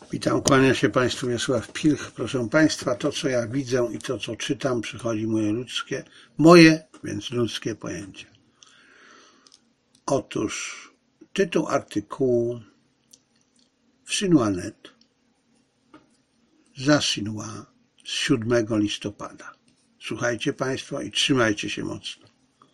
Witam, kłania się Państwu Wiesław Pilch. Proszę Państwa, to co ja widzę i to co czytam przychodzi więc ludzkie pojęcie. Otóż tytuł artykułu w Sinuanet za Sinua z 7 listopada. Słuchajcie Państwo i trzymajcie się mocno.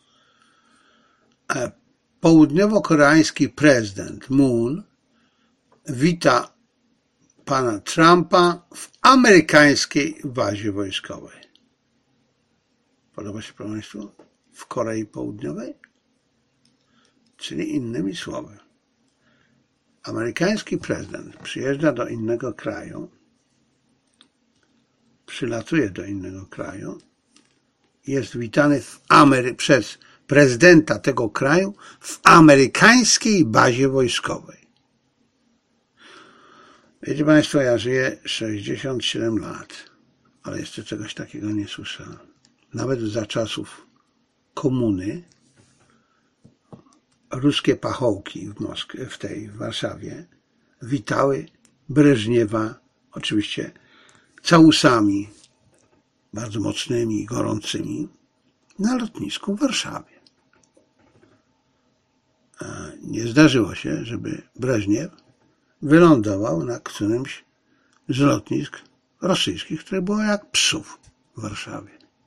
Południowo-koreański prezydent Moon wita pana Trumpa w amerykańskiej bazie wojskowej. Podoba się Państwu? W Korei Południowej? Czyli innymi słowy, amerykański prezydent przyjeżdża do innego kraju, przylatuje do innego kraju, jest witany przez prezydenta tego kraju w amerykańskiej bazie wojskowej. Wiecie Państwo, ja żyję 67 lat, ale jeszcze czegoś takiego nie słyszałem. Nawet za czasów komuny ruskie pachołki w Warszawie witały Breżniewa, oczywiście całusami bardzo mocnymi i gorącymi na lotnisku w Warszawie. Nie zdarzyło się, żeby Breżniew wylądował na którymś z lotnisk rosyjskich, które było jak psów w Warszawie.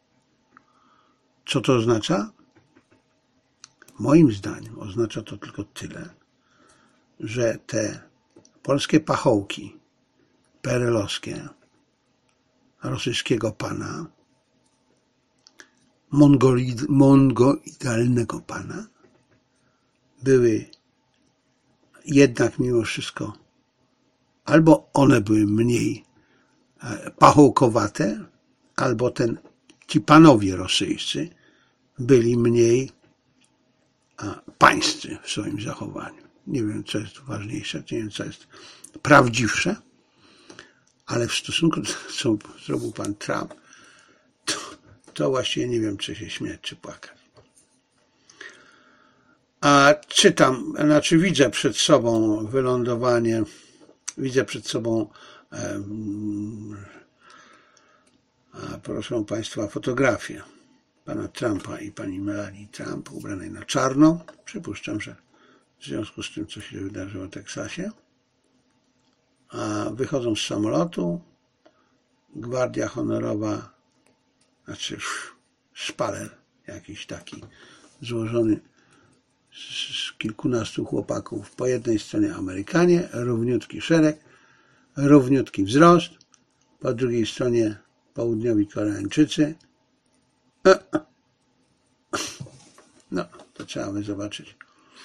Co to oznacza? Moim zdaniem oznacza to tylko tyle, że te polskie pachołki perelowskie rosyjskiego pana, mongoidalnego pana, były jednak mimo wszystko, albo one były mniej pachołkowate, albo ci panowie rosyjscy byli mniej pańscy w swoim zachowaniu. Nie wiem, co jest ważniejsze, nie wiem, co jest prawdziwsze, ale w stosunku do tego, co zrobił pan Trump, to właściwie nie wiem, czy się śmiać, czy płakać. A czytam, widzę przed sobą wylądowanie, widzę przed sobą, proszę Państwa, fotografię pana Trumpa i pani Melanie Trump ubranej na czarno. Przypuszczam, że w związku z tym, co się wydarzyło w Teksasie. Wychodzą z samolotu, gwardia honorowa, znaczy szpaler jakiś taki złożony z kilkunastu chłopaków. Po jednej stronie Amerykanie, równiutki szereg, równiutki wzrost, po drugiej stronie południowi Koreańczycy. No, to trzeba by zobaczyć.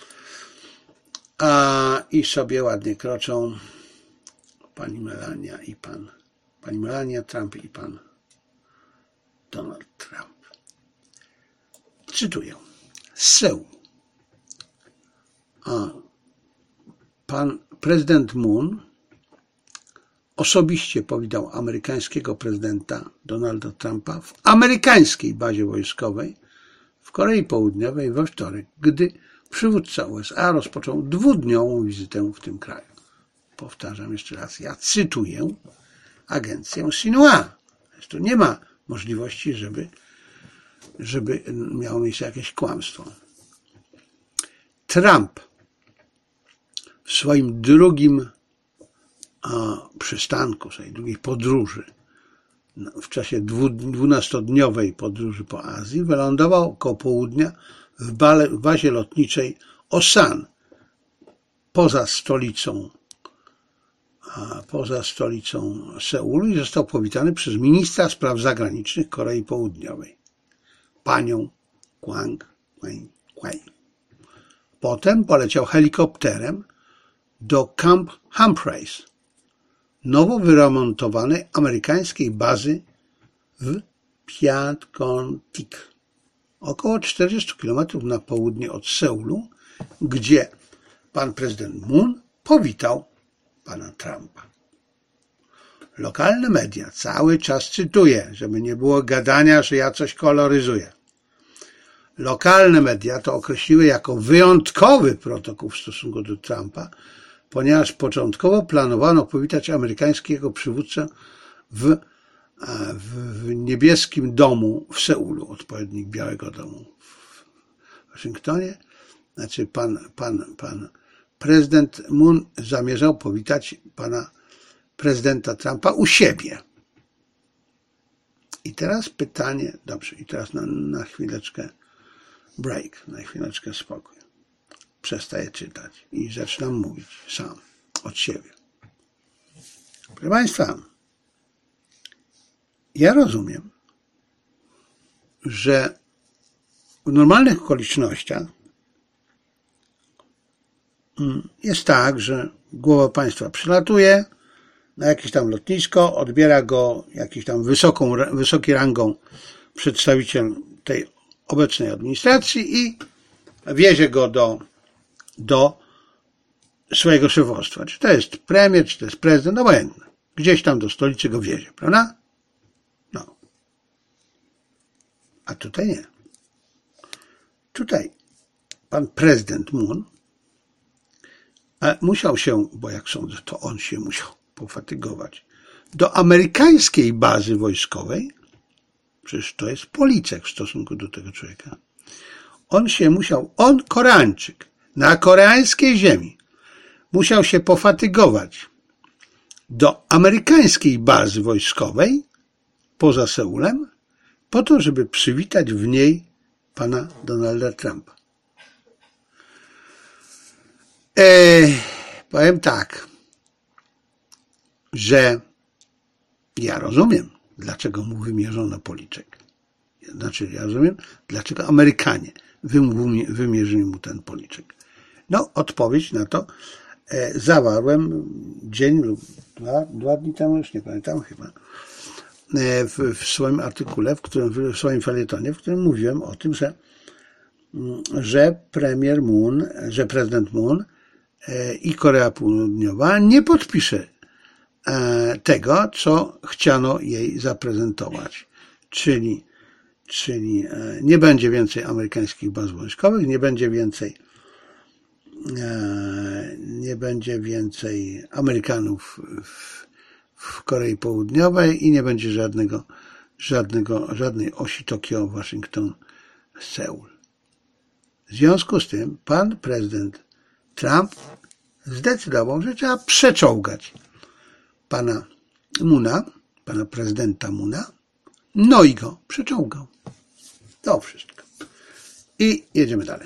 I sobie ładnie kroczą pani Melania Trump i pan Donald Trump. Cytuję. Z Seulu. Pan prezydent Moon osobiście powitał amerykańskiego prezydenta Donalda Trumpa w amerykańskiej bazie wojskowej w Korei Południowej we wtorek, gdy przywódca USA rozpoczął 2-dniową wizytę w tym kraju. Powtarzam jeszcze raz, ja cytuję agencję Sinua. Tu nie ma możliwości, żeby miało miejsce jakieś kłamstwo. Trump w swoim drugim przystanku, swojej drugiej podróży, w czasie 12-dniowej podróży po Azji, wylądował koło południa w bazie lotniczej Osan, poza stolicą Seulu, i został powitany przez ministra spraw zagranicznych Korei Południowej, panią Kwang Kwei. Potem poleciał helikopterem do Camp Humphreys, nowo wyremontowanej amerykańskiej bazy w Pyeongtaek, około 40 km na południe od Seulu, gdzie pan prezydent Moon powitał pana Trumpa. Lokalne media cały czas cytuję, żeby nie było gadania, że ja coś koloryzuję. Lokalne media to określiły jako wyjątkowy protokół w stosunku do Trumpa ponieważ początkowo planowano powitać amerykańskiego przywódcę w niebieskim domu w Seulu, odpowiednik Białego Domu w Waszyngtonie. Znaczy pan prezydent Moon zamierzał powitać pana prezydenta Trumpa u siebie. I teraz pytanie, dobrze, i teraz na chwileczkę break, na chwileczkę spokój. Przestaję czytać i zaczynam mówić sam, od siebie. Proszę Państwa, ja rozumiem, że w normalnych okolicznościach jest tak, że głowa państwa przylatuje na jakieś tam lotnisko, odbiera go jakiś tam wysoki rangą przedstawiciel tej obecnej administracji i wiezie go do swojego szefostwa. Czy to jest premier, czy to jest prezydent, obojętne. Gdzieś tam do stolicy go wiezie, prawda? No. A tutaj nie. Tutaj pan prezydent Moon musiał się, bo jak sądzę, to on się musiał pofatygować, do amerykańskiej bazy wojskowej, przecież to jest policzek w stosunku do tego człowieka, on Koreańczyk, na koreańskiej ziemi, musiał się pofatygować do amerykańskiej bazy wojskowej poza Seulem, po to, żeby przywitać w niej pana Donalda Trumpa. Powiem tak, że ja rozumiem, dlaczego mu wymierzono policzek. Znaczy, ja rozumiem, dlaczego Amerykanie wymierzyli mu ten policzek. No, odpowiedź na to zawarłem dzień lub dwa dni temu, już nie pamiętam chyba, w swoim artykule, w swoim felietonie, w którym mówiłem o tym, że prezydent Moon i Korea Południowa nie podpisze tego, co chciano jej zaprezentować. Czyli nie będzie więcej amerykańskich baz wojskowych, nie będzie więcej Amerykanów w Korei Południowej i nie będzie żadnej osi Tokio, Waszyngton, Seul. W związku z tym pan prezydent Trump zdecydował, że trzeba przeczołgać pana prezydenta Moona, no i go przeczołgał. To wszystko. I jedziemy dalej.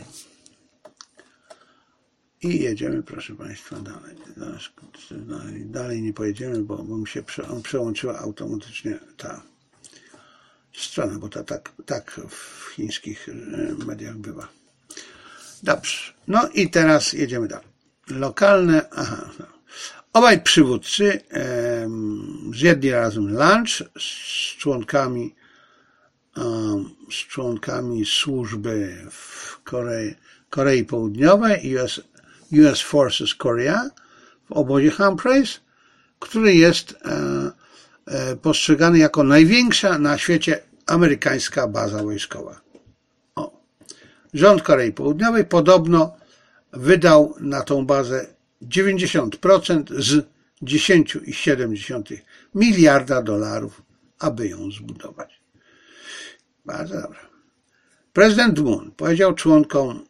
I jedziemy, proszę Państwa, dalej. Dalej nie pojedziemy, bo mi się przełączyła automatycznie ta strona, bo to tak w chińskich mediach bywa. Dobrze. No i teraz jedziemy dalej. Lokalne, obaj przywódcy zjedli razem lunch z członkami służby w Korei Południowej, US Forces Korea w obozie Humphreys, który jest postrzegany jako największa na świecie amerykańska baza wojskowa. Rząd Korei Południowej podobno wydał na tą bazę 90% z $10,7 miliarda, aby ją zbudować. Bardzo dobrze. Prezydent Moon powiedział członkom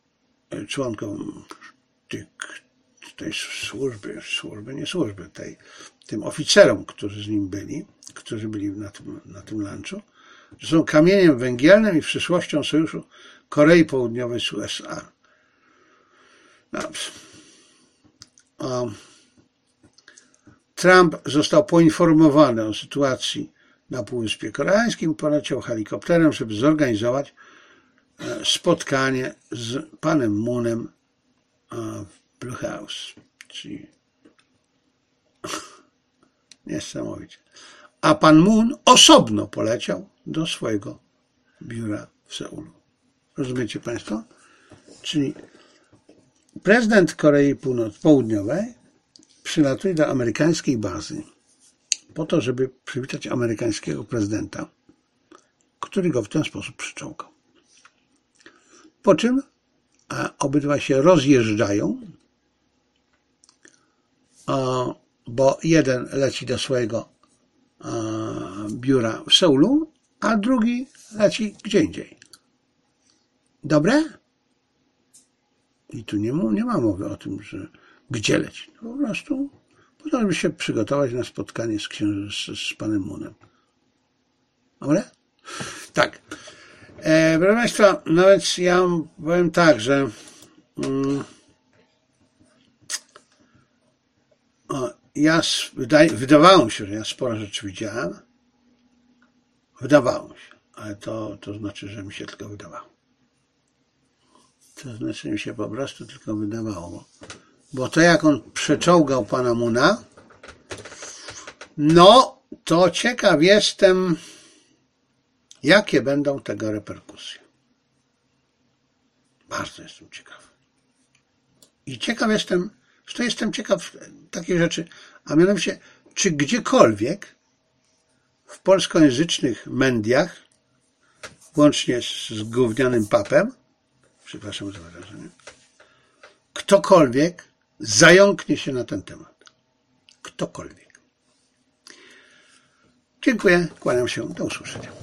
tej służby, tym oficerom, którzy byli na tym lunchu, że są kamieniem węgielnym i przyszłością sojuszu Korei Południowej z USA. Dobrze. Trump został poinformowany o sytuacji na Półwyspie Koreańskim, poleciał helikopterem, żeby zorganizować spotkanie z panem Moonem w Blue House. Czyli niesamowicie. A pan Moon osobno poleciał do swojego biura w Seulu. Rozumiecie Państwo? Czyli prezydent Korei Południowej przylatuje do amerykańskiej bazy po to, żeby przywitać amerykańskiego prezydenta, który go w ten sposób przyczołgał. Po czym obydwaj się rozjeżdżają bo jeden leci do swojego biura w Seulu, a drugi leci gdzie indziej. Dobre? I tu nie ma mowy o tym, że gdzie leci. Po prostu po to, żeby się przygotować na spotkanie z panem Moonem. Dobre? Tak. Proszę Państwa, nawet ja powiem tak, że wydawało mi się, że ja sporo rzeczy widziałem. Wydawało mi się, ale to znaczy, że mi się tylko wydawało. To znaczy mi się po prostu tylko wydawało. Bo to jak on przeczołgał pana Moona, no to ciekaw jestem, jakie będą tego reperkusje. Bardzo jestem ciekaw. I jestem ciekaw takiej rzeczy, a mianowicie, czy gdziekolwiek w polskojęzycznych mediach, łącznie z gównianym papem, przepraszam za wyrażenie, ktokolwiek zająknie się na ten temat. Ktokolwiek. Dziękuję, kłaniam się, do usłyszenia.